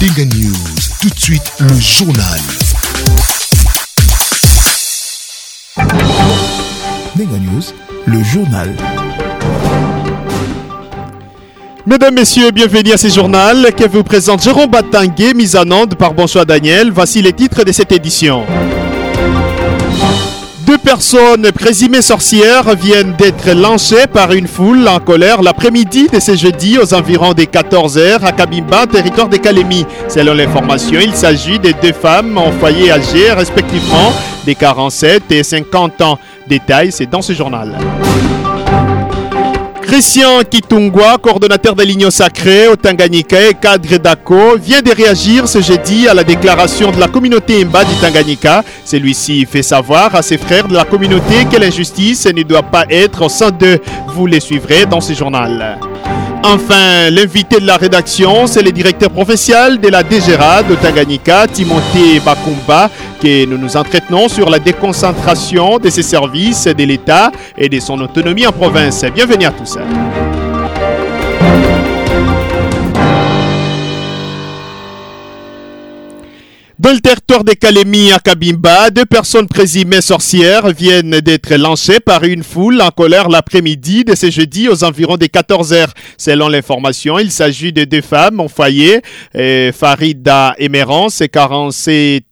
Denga News, tout de suite le journal. Denga News, le journal. Mesdames, Messieurs, bienvenue à ce journal que vous présente Jérôme Batangué, mise en onde par Bonsoir Daniel. Voici les titres de cette édition. 2 personnes présumées sorcières viennent d'être lynchées par une foule en colère l'après-midi de ce jeudi aux environs des 14h à Kabimba, territoire de Kalemi. Selon l'information, il s'agit de 2 femmes en foyer âgées, respectivement de 47 et 50 ans. Détail, c'est dans ce journal. Christian Kitungwa, coordonnateur de l'Union sacrée au Tanganyika et cadre d'ACO, vient de réagir ce jeudi à la déclaration de la communauté Mba du Tanganyika. Celui-ci fait savoir à ses frères de la communauté que l'injustice ne doit pas être au sein d'eux. Vous les suivrez dans ce journal. Enfin, l'invité de la rédaction, c'est le directeur provincial de la DGRAD au Tanganyika, Timothée Bakumba, que nous nous entretenons sur la déconcentration de ses services de l'État et de son autonomie en province. Bienvenue à tous. Dans le territoire de Kalemi à Kabimba, 2 personnes présumées sorcières viennent d'être lynchées par une foule en colère l'après-midi de ce jeudi aux environs des 14h. Selon l'information, il s'agit de 2 femmes en foyer, Farida Emerance, 47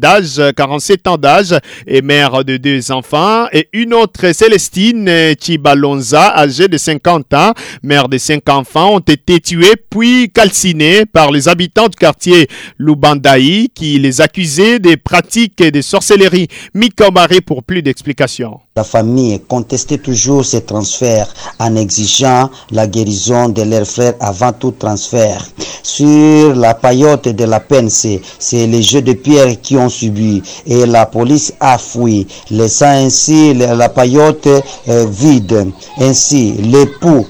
ans d'âge et mère de 2 enfants, et une autre, Célestine Chibalonza, âgée de 50 ans, mère de 5 enfants, ont été tuées puis calcinées par les habitants du quartier Lubandaï qui les accusaient des pratiques de sorcellerie. Mika Maré pour plus d'explications. La famille contestait toujours ces transferts en exigeant la guérison de leurs frères avant tout transfert. Sur la paillote de la peine, c'est les jeux de pierre qui ont subi et la police a fui, laissant ainsi la paillote vide. Ainsi, l'époux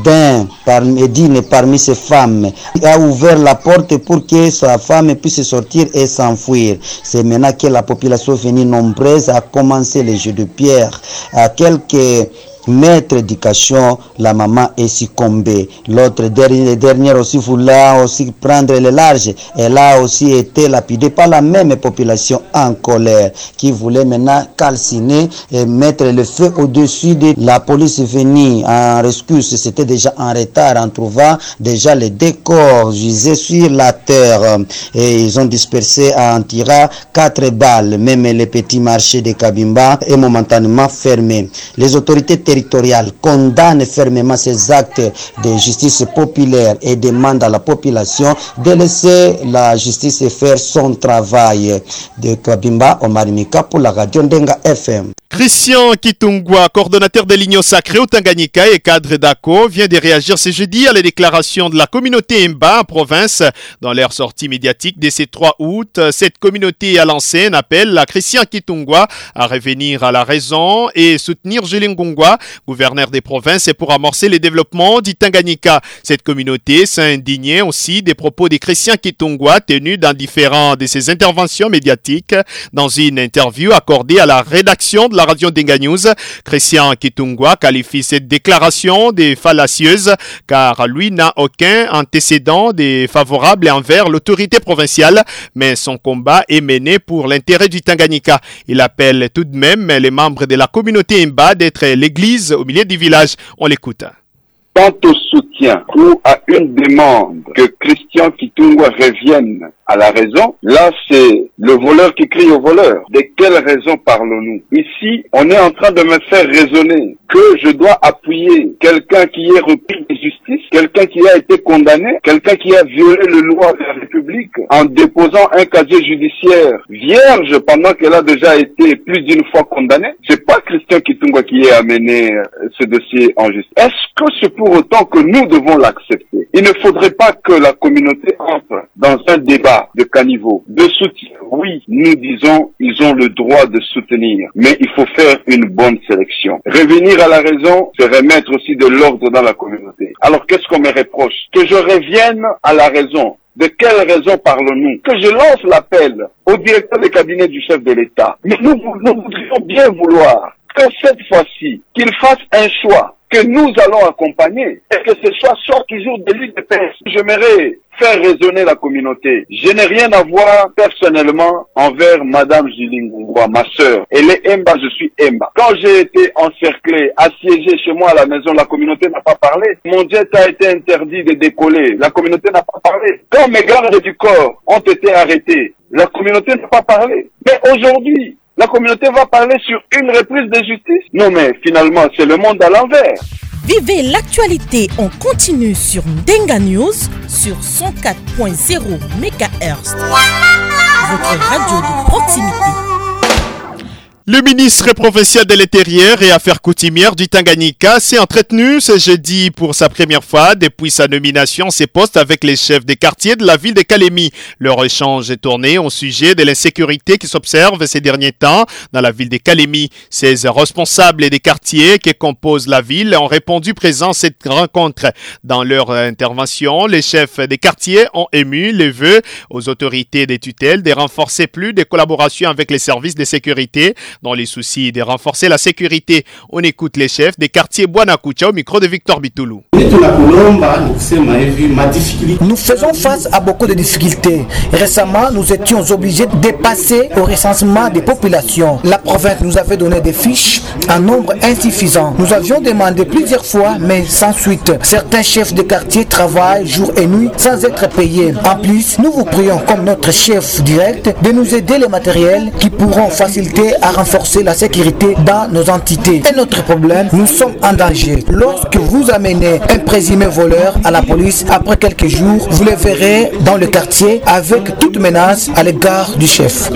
d'une parmi ces femmes a ouvert la porte pour que sa femme puisse sortir et s'enfuir. C'est maintenant que la population venue nombreuse a commencé les jeux de pierre. À quelques mètres d'éducation, la maman est succombée. L'autre dernière aussi voulait aussi prendre le large. Elle a aussi été lapidée par la même population en colère qui voulait maintenant calciner et mettre le feu au-dessus de la police venue en rescousse. C'était déjà en retard en trouvant déjà les 2 corps gisés sur la terre et ils ont dispersé en tirant 4 balles. Même le petit marché de Kabimba est momentanément fermé. Les autorités territoriales condamne fermement ces actes de justice populaire et demande à la population de laisser la justice faire son travail. De Kabimba, Omar Mika pour la radio Ndenga FM. Christian Kitungwa, coordonnateur de l'Union sacrée au Tanganyika et cadre d'ACO, vient de réagir ce jeudi à la déclaration de la communauté Mba en province. Dans leur sortie médiatique de ce 3 août, cette communauté a lancé un appel à Christian Kitungwa à revenir à la raison et soutenir Julien Ngongwa, gouverneur des provinces, pour amorcer le développement du Tanganyika. Cette communauté s'est indignée aussi des propos de Christian Kitungwa tenus dans différentes de ses interventions médiatiques. Dans une interview accordée à la rédaction de la radio Denga News, Christian Kitungwa qualifie cette déclaration de fallacieuse car lui n'a aucun antécédent défavorable envers l'autorité provinciale, mais son combat est mené pour l'intérêt du Tanganyika. Il appelle tout de même les membres de la communauté Mba d'être l'église au milieu du village. On l'écoute. Quant au soutien ou à une demande que Christian Kitungwa revienne à la raison, là c'est le voleur qui crie au voleur. De quelle raison parlons-nous? Ici, on est en train de me faire raisonner que je dois appuyer quelqu'un qui est repris de justice, quelqu'un qui a été condamné, quelqu'un qui a violé le loi de la République en déposant un casier judiciaire vierge pendant qu'elle a déjà été plus d'une fois condamnée. C'est pas Christian Kitungwa qui a amené ce dossier en justice. Est-ce que c'est pour autant que nous devons l'accepter? Il ne faudrait pas que la communauté entre dans un débat de caniveau, de soutien. Oui, nous disons, ils ont le droit de soutenir, mais il faut faire une bonne sélection. Revenir à la raison, c'est remettre aussi de l'ordre dans la communauté. Alors qu'est-ce qu'on me reproche? Que je revienne à la raison. De quelle raison parlons-nous? Que je lance l'appel au directeur de cabinet du chef de l'État. Mais nous voudrions bien vouloir que cette fois-ci, qu'il fasse un choix que nous allons accompagner et que ce choix soit toujours de l'île de paix. J'aimerais faire raisonner la communauté. Je n'ai rien à voir personnellement envers Madame Julie Ngungwa, ma sœur. Elle est Emba, je suis Emba. Quand j'ai été encerclé, assiégé chez moi à la maison, la communauté n'a pas parlé. Mon jet a été interdit de décoller. La communauté n'a pas parlé. Quand mes gardes du corps ont été arrêtés, la communauté n'a pas parlé. Mais aujourd'hui, la communauté va parler sur une reprise de justice? Non, mais finalement, c'est le monde à l'envers. Vivez l'actualité en continu sur Ndenga News sur 104.0 MHz. Votre radio de proximité. Le ministre provincial de l'Intérieur et Affaires coutumières du Tanganyika s'est entretenu ce jeudi pour sa première fois depuis sa nomination à ses postes avec les chefs des quartiers de la ville de Kalemi. Leur échange est tourné au sujet de l'insécurité qui s'observe ces derniers temps dans la ville de Kalemi. 16 responsables des quartiers qui composent la ville ont répondu présents à cette rencontre. Dans leur intervention, les chefs des quartiers ont ému les vœux aux autorités des tutelles de renforcer plus de collaboration avec les services de sécurité dans les soucis de renforcer la sécurité. On écoute les chefs des quartiers Bouanakucha au micro de Victor Bitoulou. Nous faisons face à beaucoup de difficultés. Récemment, nous étions obligés de passer au recensement des populations. La province nous avait donné des fiches en nombre insuffisant. Nous avions demandé plusieurs fois, mais sans suite. Certains chefs de quartier travaillent jour et nuit sans être payés. En plus, nous vous prions comme notre chef direct de nous aider les matériels qui pourront faciliter à renforcer la sécurité dans nos entités. Et notre problème, nous sommes en danger. Lorsque vous amenez un présumé voleur à la police, après quelques jours, vous le verrez dans le quartier avec toute menace à l'égard du chef.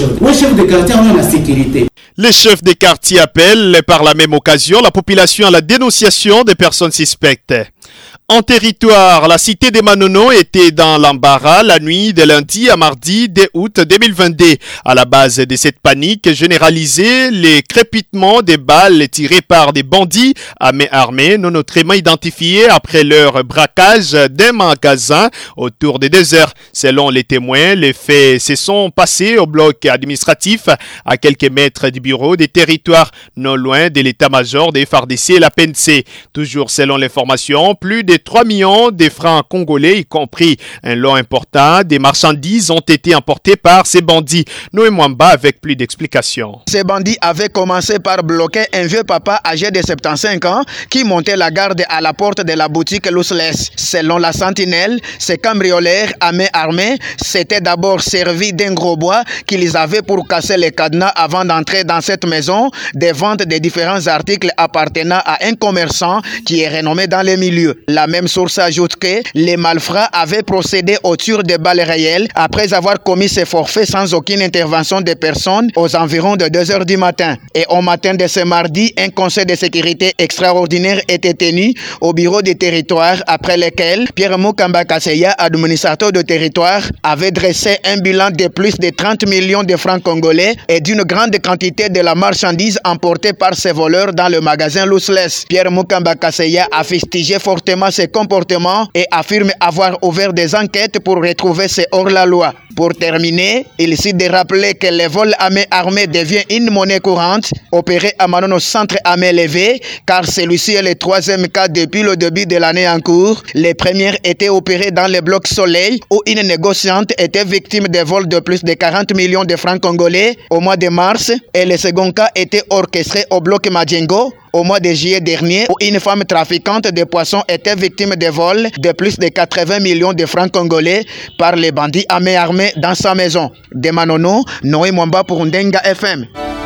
Les chefs des quartiers appellent par la même occasion la population à la dénonciation des personnes suspectes. En territoire, la cité des Manono était dans l'embarras la nuit de lundi à mardi 2 août 2022. À la base de cette panique généralisée, les crépitements des balles tirées par des bandits à main armée non autrement identifiés après leur braquage d'un magasin autour des 2 heures. Selon les témoins, les faits se sont passés au bloc administratif à quelques mètres du bureau des territoires, non loin de l'état-major des FARDC et la PNC. Toujours selon l'information, plus de 3 millions de francs congolais, y compris un lot important des marchandises, ont été emportés par ces bandits. Noé Mwamba avec plus d'explications. Ces bandits avaient commencé par bloquer un vieux papa âgé de 75 ans qui montait la garde à la porte de la boutique Lousles. Selon la sentinelle, ces cambrioleurs à main armée s'étaient d'abord servis d'un gros bois qu'ils avaient pour casser les cadenas avant d'entrer dans cette maison des ventes de différents articles appartenant à un commerçant qui est renommé dans les milieux. La même source ajoute que les malfrats avaient procédé au tir de balles réelles après avoir commis ces forfaits sans aucune intervention des personnes aux environs de 2 heures du matin. Et au matin de ce mardi, un conseil de sécurité extraordinaire était tenu au bureau des territoires après lequel Pierre Mukamba Kaseya, administrateur de territoire, avait dressé un bilan de plus de 30 millions de francs congolais et d'une grande quantité de la marchandise emportée par ces voleurs dans le magasin Lousles. Pierre Mukamba Kaseya a fustigé fortement ses comportements et affirme avoir ouvert des enquêtes pour retrouver ces hors-la-loi. Pour terminer, il cite de rappeler que le vol à main armée devient une monnaie courante opérée à Manono Centre à main levée, car celui-ci est le 3e cas depuis le début de l'année en cours. Les premières étaient opérées dans le bloc Soleil, où une négociante était victime de vols de plus de 40 millions de francs congolais au mois de mars, et le second cas était orchestré au bloc Madjengo au mois de juillet dernier, où une femme trafiquante de poissons était victime de vols de plus de 80 millions de francs congolais par les bandits à main armée dans sa maison. De Manono, Noé Mwamba pour Ndenga FM.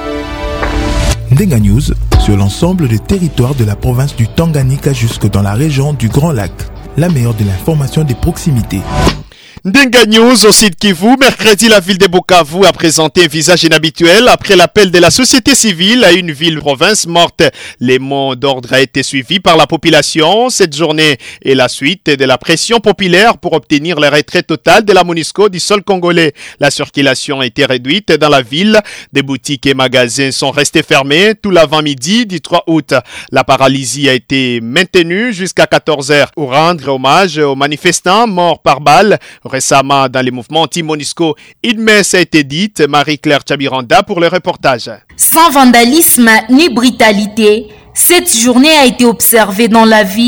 Ndenga News sur l'ensemble des territoires de la province du Tanganyika jusque dans la région du Grand Lac. La meilleure de l'information des proximités. Ndenga News au site Kivu. Mercredi, la ville de Bukavu a présenté un visage inhabituel après l'appel de la société civile à une ville-province morte. Les mots d'ordre a été suivis par la population. Cette journée est la suite de la pression populaire pour obtenir le retrait total de la MONUSCO du sol congolais. La circulation a été réduite dans la ville. Des boutiques et magasins sont restés fermés tout l'avant-midi du 3 août. La paralysie a été maintenue jusqu'à 14h pour rendre hommage aux manifestants morts par balle. Récemment, dans les mouvements anti-MONUSCO, une messe a été dite. Marie-Claire Tchabiranda pour le reportage. Sans vandalisme ni brutalité, cette journée a été observée dans la ville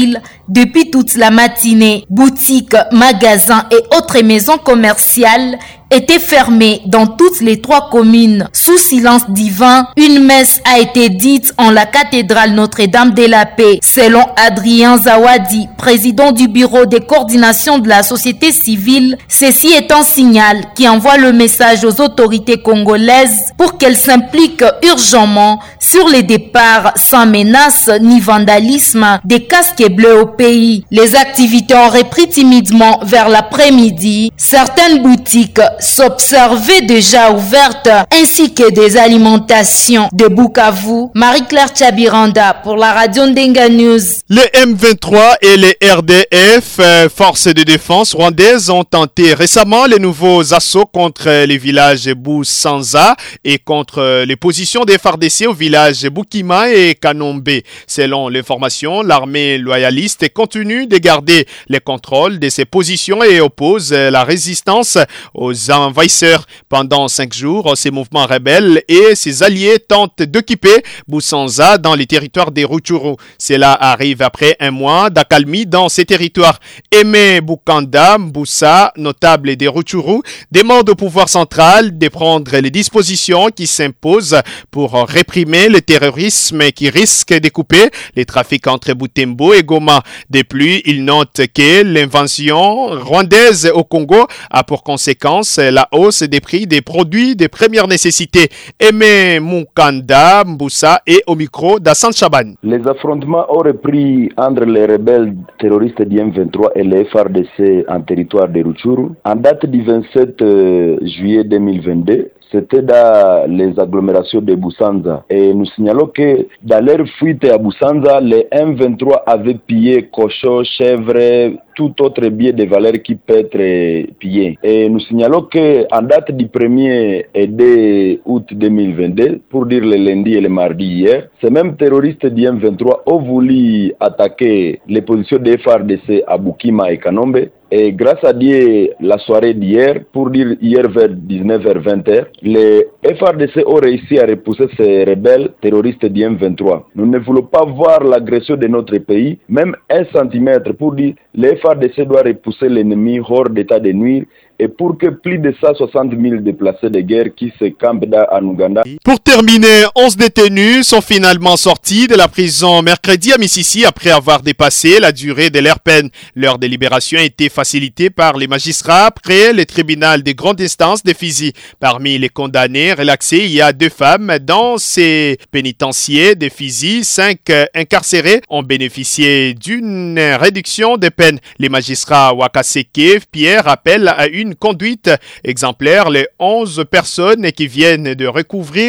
Depuis toute la matinée, boutiques, magasins et autres maisons commerciales étaient fermées dans toutes les 3 communes. Sous silence divin, une messe a été dite en la cathédrale Notre-Dame de la Paix. Selon Adrien Zawadi, président du bureau de coordination de la société civile, ceci est un signal qui envoie le message aux autorités congolaises pour qu'elles s'impliquent urgemment sur les départs sans menace ni vandalisme des casques bleus au pays. Les activités ont repris timidement vers l'après-midi. Certaines boutiques s'observaient déjà ouvertes ainsi que des alimentations. De Bukavu, Marie-Claire Tchabiranda pour la radio Ndenga News. Les M23 et les RDF, forces de défense rwandaises, ont tenté récemment les nouveaux assauts contre les villages Busanza et contre les positions des FARDC au village Bukima et Kanombe. Selon l'information, l'armée loyaliste continue de garder les contrôles de ses positions et oppose la résistance aux envahisseurs. Pendant 5 jours, ces mouvements rebelles et ses alliés tentent d'occuper Busanza dans les territoires des Rutshuru. Cela arrive après un mois d'accalmie dans ces territoires. Aimé Bukanda Mbusa, notable des Rutshuru, demande au pouvoir central de prendre les dispositions qui s'imposent pour réprimer le terrorisme qui risque de couper les trafics entre Butembo et Goma. De plus, il note que l'invasion rwandaise au Congo a pour conséquence la hausse des prix des produits de première nécessité. Aimé Mukanda Mbusa est au micro d'Hassan Chaban. Les affrontements ont repris entre les rebelles terroristes du M23 et les FARDC en territoire de Rutshuru. En date du 27 juillet 2022, c'était dans les agglomérations de Busanza. Et nous signalons que dans leur fuite à Busanza, les M23 avaient pillé cochons, chèvres, tout autre bien de valeur qui peut être pillé. Et nous signalons qu'en date du 1er et 2 août 2022, pour dire le lundi et le mardi hier, ces mêmes terroristes du M23 ont voulu attaquer les positions des FARDC à Bukima et Kanombe. Et grâce à Dieu, la soirée d'hier, pour dire hier vers 19h-20h, les FARDC ont réussi à repousser ces rebelles terroristes du M23. Nous ne voulons pas voir l'agression de notre pays, même 1 centimètre, pour dire les FARDC doivent repousser l'ennemi hors d'état de nuire et pour que plus de 160 000 déplacés de guerre qui se campent en Ouganda. Pour terminer, 11 détenus sont finalement sortis de la prison mercredi à Mississi après avoir dépassé la durée de leur peine. Leur délibération a été facilitée par les magistrats après le tribunal de grande instance de Fizi. Parmi les condamnés relaxés, il y a 2 femmes. Dans ces pénitenciers de Fizi, 5 incarcérés ont bénéficié d'une réduction de peine. Les magistrats Wakaseke Pierre appellent à une conduite exemplaire les 11 personnes qui viennent de recouvrer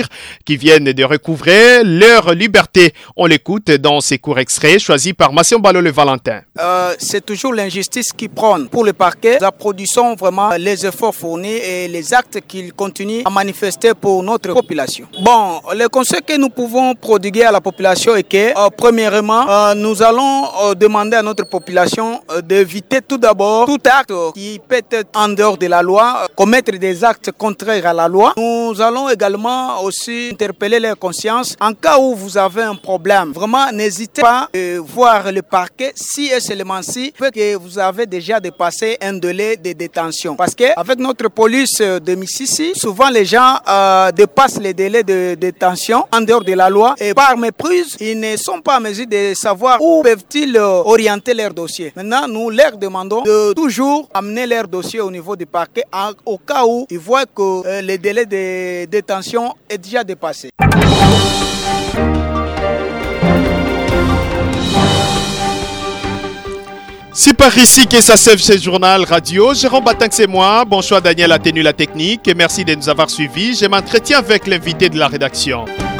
leur liberté. On l'écoute dans ces courts extraits choisis par Massion Balo le Valentin. C'est toujours l'injustice qui prône. Pour le parquet, nous applaudissons vraiment les efforts fournis et les actes qu'il continue à manifester pour notre population. Bon, le conseil que nous pouvons prodiguer à la population est que, premièrement, nous allons demander à notre population d'éviter tout d'abord tout acte qui peut être en dehors de la loi, commettre des actes contraires à la loi. Nous allons également aussi interpeller leur conscience en cas où vous avez un problème. Vraiment, n'hésitez pas à voir le parquet si et seulement si que vous avez déjà dépassé un délai de détention. Parce qu'avec notre police de Mississi, souvent les gens dépassent les délais de détention en dehors de la loi et par méprise, ils ne sont pas en mesure de savoir où peuvent-ils orienter leur dossier. Maintenant, nous leur demandons de toujours amener leur dossier au niveau du parquet au cas où ils voient que le délai de détention est déjà dépassé. C'est par ici que ça sève ce journal radio. Jérôme Batang, c'est moi. Bon choix, Daniel a tenu la technique. Et merci de nous avoir suivis. Je m'entretiens avec l'invité de la rédaction.